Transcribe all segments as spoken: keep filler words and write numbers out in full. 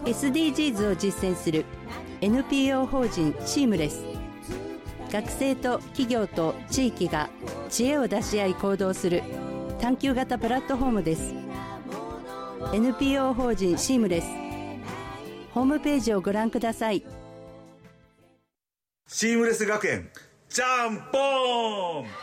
エスディージーズ を実践する エヌピーオー 法人シームレス。学生と企業と地域が知恵を出し合い行動する探究型プラットフォームです。 エヌピーオー 法人シームレス、ホームページをご覧ください。 シームレス学園ジャンポーン。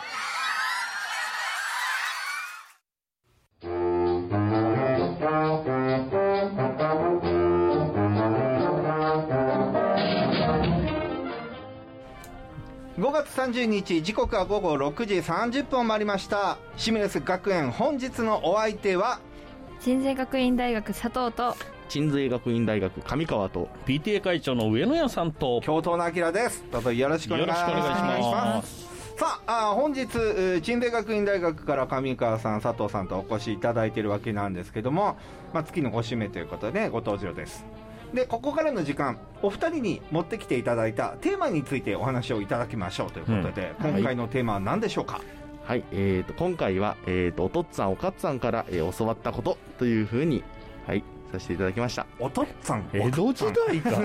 ごがつさんじゅうににち、時刻はごごろくじさんじゅっぷんを回りました。シームレス学園、本日のお相手は鎮西学院大学佐藤と鎮西学院大学上川とピーティーエー 会長の上野谷さんと教頭の明です。どうぞよろしくお願いします。 よろしくお願いします。 さあ、あ本日鎮西学院大学から上川さん佐藤さんとお越しいただいているわけなんですけども、まあ、月のご締めということでご登場です。でここからの時間、お二人に持ってきていただいたテーマについてお話をいただきましょうということで、うん、今回のテーマは何でしょうか。 はい、えー、と今回は、えー、とおとっつぁんおかっつぁんから、えー、教わったことというふうに、はい、させていただきました。 おとっつぁん江戸時代か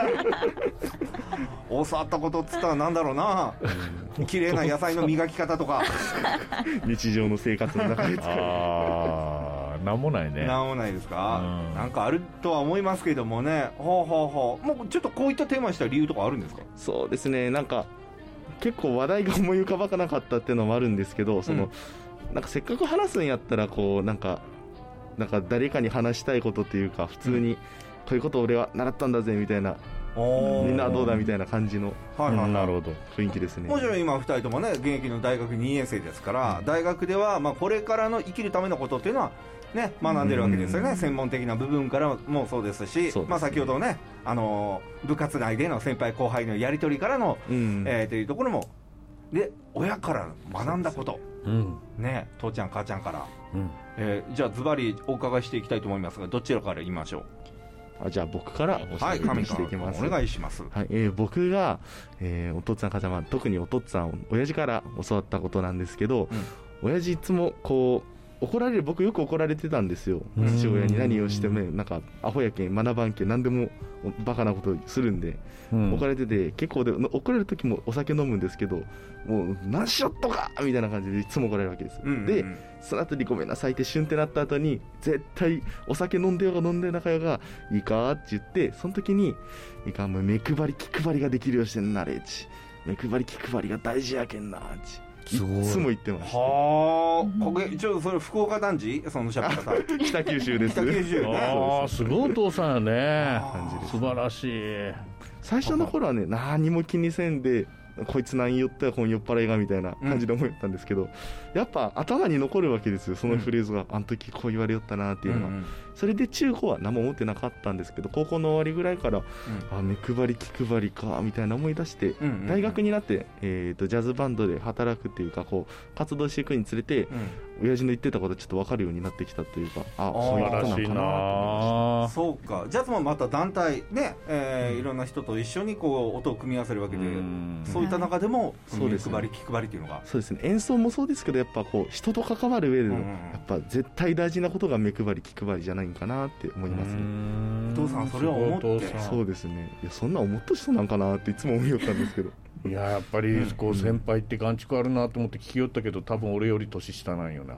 教わったことっつったらなんだろうな、綺麗な野菜の磨き方とか日常の生活の中で使うあーなんもないね。 なんもないですか、 うん、 なんかあるとは思いますけどもね。ほうほうほう。もうちょっとこういったテーマにした理由とかあるんですか。 そうですね、なんか結構話題が思い浮かばなかったっていうのもあるんですけど、その、うん、なんかせっかく話すんやったらこうなんかなんか誰かに話したいことっていうか、普通にこういうことを俺は習ったんだぜみたいな、うん、みんなはどうだみたいな感じの、 はいはいはい、 なるほど雰囲気ですね。 もちろん今ふたりともね現役の大学にねん生ですから、うん、大学ではまあこれからの生きるためのことっていうのはね、学んでるわけですよね、うん、専門的な部分からもそうですし、そうですね、まあ、先ほどね、あの部活内での先輩後輩のやり取りからの、うん、えー、というところもで、親から学んだこと、うん、ね、父ちゃん母ちゃんから、うん、えー、じゃあズバリお伺いしていきたいと思いますが、どちらから言いましょう。 あ、じゃあ僕からお話ししていきます。 はい、お願いします。 はい、えー、僕が、えー、お父っつぁん母ちゃんは特にお父っつぁん親父から教わったことなんですけど、うん、親父いつもこう怒られる、僕よく怒られてたんですよ。父親に何をしてもなんかアホやけん学ばんけん何でもバカなことするんで、うん、怒られてて、結構で怒られる時もお酒飲むんですけど、もう何しよっとかみたいな感じでいつも怒られるわけです、うんうん、でその後にごめんなさいってシュンってなった後に、絶対お酒飲んでようが飲んでなかようがいいかって言って、その時にいいかもう目配り気配りができるようにしてんなれち、目配り気配りが大事やけんなちいつも言ってました。はあ、これ一応それ福岡男児、そのしゃべり方北九州です。 北九州ね。 ああ、すごいお父さんやね。素晴らしい。 最初の頃はね、何も気にせんで、こいつ何言ったらこの酔っ払いがみたいな感じで思ったんですけど、うん、やっぱ頭に残るわけですよ、そのフレーズが、うん、あの時こう言われよったなっていうのが、うんうん、それで中高は何も思ってなかったんですけど、高校の終わりぐらいから、うん、あ、目配り気配りかみたいな思い出して、うんうんうん、大学になって、えー、とジャズバンドで働くっていうか、こう活動していくにつれて、うん、親父の言ってたことちょっと分かるようになってきたというか、あ、そういうことなのかなと思いました。 そうか、ジャズもまた団体ね、えーうん、いろんな人と一緒にこう音を組み合わせるわけで、そういった中でも目配り気配りっていうのが、 そうですね、演奏もそうですけど、やっぱこう人と関わる上での、うんうん、やっぱ絶対大事なことが目配り気配りじゃないかなって思いますね。 お父さんそれは思って。 そうですね、いやそんな思った人なんかなっていつも思いよったんですけどいや、やっぱりこう先輩って眼蓄あるなと思って聞きよったけど、多分俺より年下なんよな。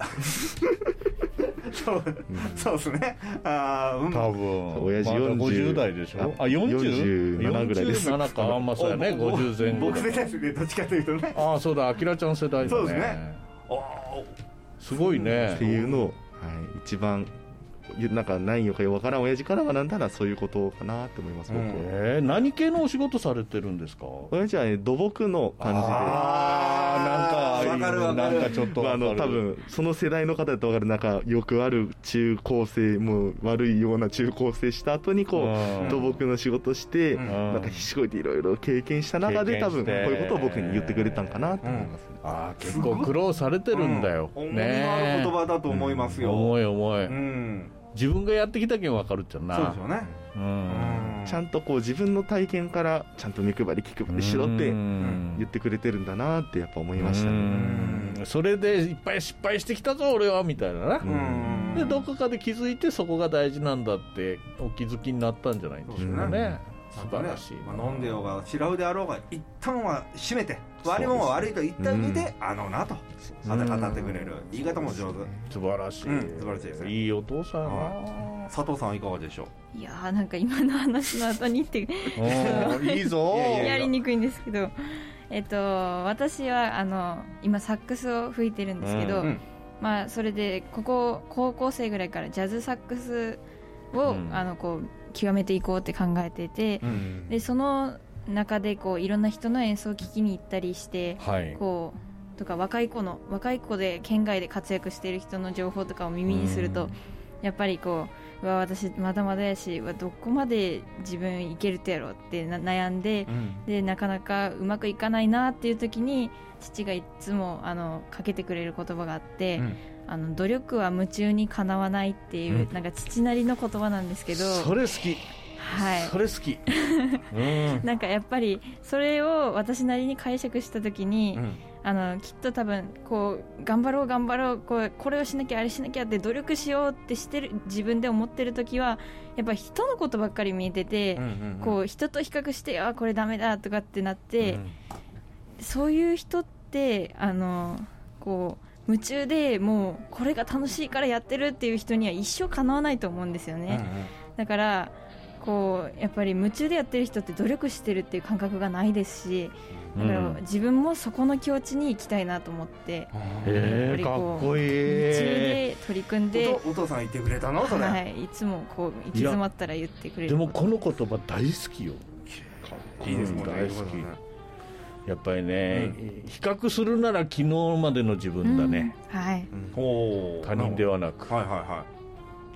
そう、うん、そうですね。あ、うん、 多分親父よんじゅう、 ま、ごじゅう代でしょ。あ、よんじゅう、 よんじゅうななぐらいです。 よんじゅうななか、あんまそうやね、ごじゅうぜん後。 僕世代ですね、どっちかというとね。 ああ、そうだ、あきらちゃん世代だね。 そうですね。あ、 すごいね。 っていうのを、はい、一番なんかないよかよ分からん親父から学んだらそういうことかなと思います、僕は。 えー、何系のお仕事されてるんですか。 親父は、ね、土木の感じで。 ああ、なんか分かる分かる。 なんかちょっと分かる、 まあ、あの多分その世代の方だと分かる、なんかよくある中高生、もう悪いような中高生した後にこう土木の仕事して、うん、なんかひしごいていろいろ経験した中で多分こういうことを僕に言ってくれたんかなと思います、ね。 うん、あ、結構苦労されてるんだよ、 うん、重みのある言葉だと思いますよ、 うん、重い重い、 うん、 自分がやってきたけん分かるっちゃな。 そうですよね、 うん、ちゃんとこう自分の体験からちゃんと目配り気配りしろって言ってくれてるんだなってやっぱ思いましたね。 うん、それでいっぱい失敗してきたぞ俺はみたいなな。 うん、 でどこかで気づいてそこが大事なんだってお気づきになったんじゃないんでしょうかね。素晴らしい、 ね、まあ、飲んでようが白うであろうが一旦は閉めて悪いものは悪いと一旦見て、うん、あのなとまた語ってくれる、言い方も上手、 素晴らしい、うん、素晴らしいですね。いいお父さんやな。 佐藤さんはいかがでしょう。いやーなんか今の話の後にっていいぞやりにくいんですけど、えっと私はあの今サックスを吹いてるんですけど、うん、まあそれでここ高校生ぐらいからジャズサックスを、うん、あのこう極めていこうって考えてて、うん、でその中でこういろんな人の演奏を聴きに行ったりして、はい、こうとか若い子の若い子で県外で活躍している人の情報とかを耳にすると、うん、やっぱりこううわ私まだまだやしどこまで自分いけるってやろうってな悩んで、うん、でなかなかうまくいかないなっていう時に父がいつもあのかけてくれる言葉があって、うん、あの努力は夢中にかなわないっていう、うん、なんか父なりの言葉なんですけど、 それ好き、 はい、 それ好き、 うん、なんかやっぱりそれを私なりに解釈した時に、うん、あのきっと多分こう頑張ろう頑張ろうこうこれをしなきゃあれしなきゃって努力しようってしてる自分で思ってる時はやっぱ人のことばっかり見えてて、うんうんうん、こう人と比較してあこれダメだとかってなって、うん、そういう人ってあのこう夢中でもうこれが楽しいからやってるっていう人には一生かなわないと思うんですよね、うんうん、だからこうやっぱり夢中でやってる人って努力してるっていう感覚がないですし、だから自分もそこの境地に行きたいなと思って、 うん、へーかっこいい、 夢中で取り組んでお, お父さん言ってくれたのそれ、 はい、いつもこう行き詰まったら言ってくれる。 でもこの言葉大好きよ。 いいですね、 大好き。やっぱりね、うん、比較するなら昨日までの自分だね、 うん、はい、 うん、他人ではなく、 はいはいはい、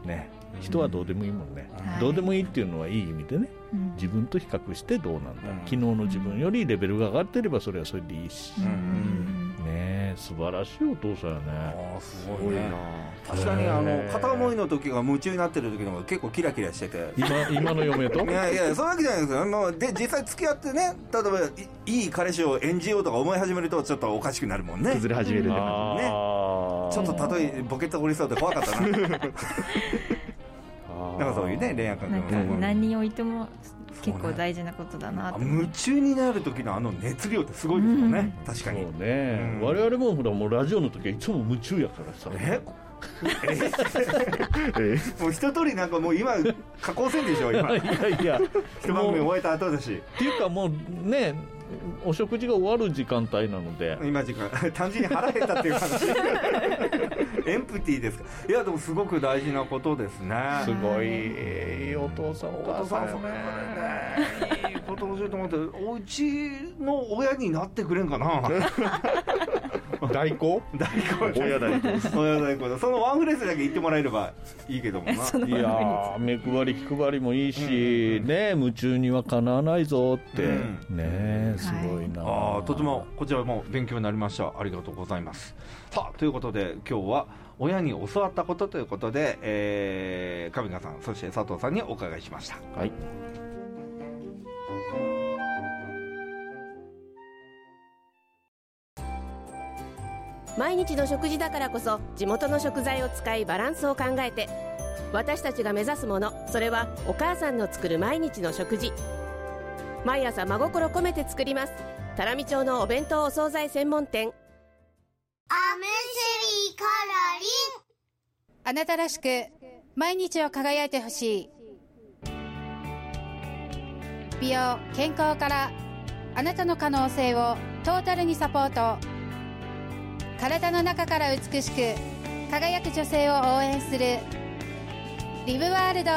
ね、人はどうでもいいもんね、うん、どうでもいいっていうのはいい意味でね、うん、自分と比較してどうなんだ、うん、昨日の自分よりレベルが上がってればそれはそれでいいし、うんうん、ね、素晴らしいお父さんやね。 あ、すごいな。確かにあの片思いの時が夢中になってる時の方が結構キラキラしてて、 今, 今の嫁といやいやそういうわけじゃないですよ。もうで実際付き合ってね、例えば い, いい彼氏を演じようとか思い始めるとちょっとおかしくなるもんね。 崩れ始めるね、ちょっと例えボケット掘りそうで怖かったななんかそういうね恋愛関係も何においても結構大事なことだなと、 ね、夢中になる時のあの熱量ってすごいですよね、うん、確かに。 そうね、うん、我々もほらもうラジオの時はいつも夢中やからさ、 ええもう一通りなんかもう今加工せんでしょ今。いやいや一番目終えた後だしっていうかもうねお食事が終わる時間帯なので今時間単純に腹減ったっていう話エンプティーですか。いやでもすごく大事なことですね。 すごいいいお父さんお母さんよね。 いいこと教えてもらっておうちの親になってくれんかな代行代行親代行親代行そのワンフレーズだけ言ってもらえればいいけどもな。いや目配り気配りもいいし、うん、ね夢中にはかなわないぞって、うん、ねすごいな、 はい、あとてもこちらも勉強になりました。ありがとうございます。さあということで今日は親に教わったことということで、えー、上川さんそして佐藤さんにお伺いしました。 はい。 毎日の食事だからこそ地元の食材を使いバランスを考えて、私たちが目指すもの、それはお母さんの作る毎日の食事。毎朝真心込めて作ります。多良見町のお弁当お惣菜専門店。 アムスリカラリン。 あなたらしく毎日を輝いてほしい。美容健康からあなたの可能性をトータルにサポート。体の中から美しく輝く女性を応援するリブワールド。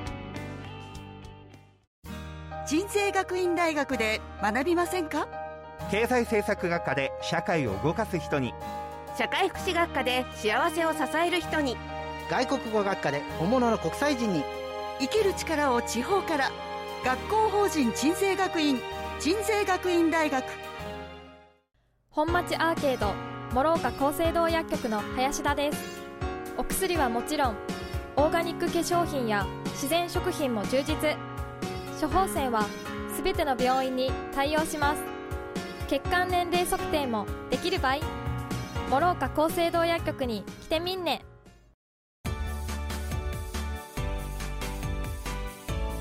鎮西学院大学で学びませんか？ 経済政策学科で社会を動かす人に、 社会福祉学科で幸せを支える人に、 外国語学科で本物の国際人に、 生きる力を地方から。学校法人鎮西学院鎮西学院大学。 本町アーケード諸岡厚生堂薬局の林田です。お薬はもちろんオーガニック化粧品や自然食品も充実。処方箋はすべての病院に対応します。血管年齢測定もできる場合、諸岡厚生堂薬局に来てみんね。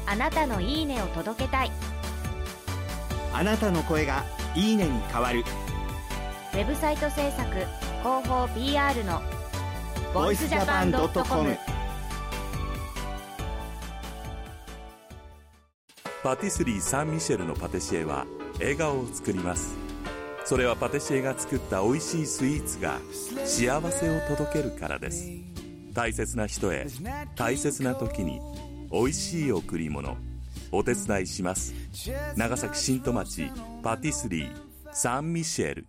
あなたのいいねを届けたい。 あなたの声がいいねに変わる。 ウェブサイト制作広報 ピーアール のボイスジャパンドットコム。 パティスリーサンミシェルのパティシエは笑顔を作ります。それはパティシエが作った美味しいスイーツが幸せを届けるからです。大切な人へ大切な時に美味しい贈り物、お手伝いします。長崎新戸町パティスリーサンミシェル。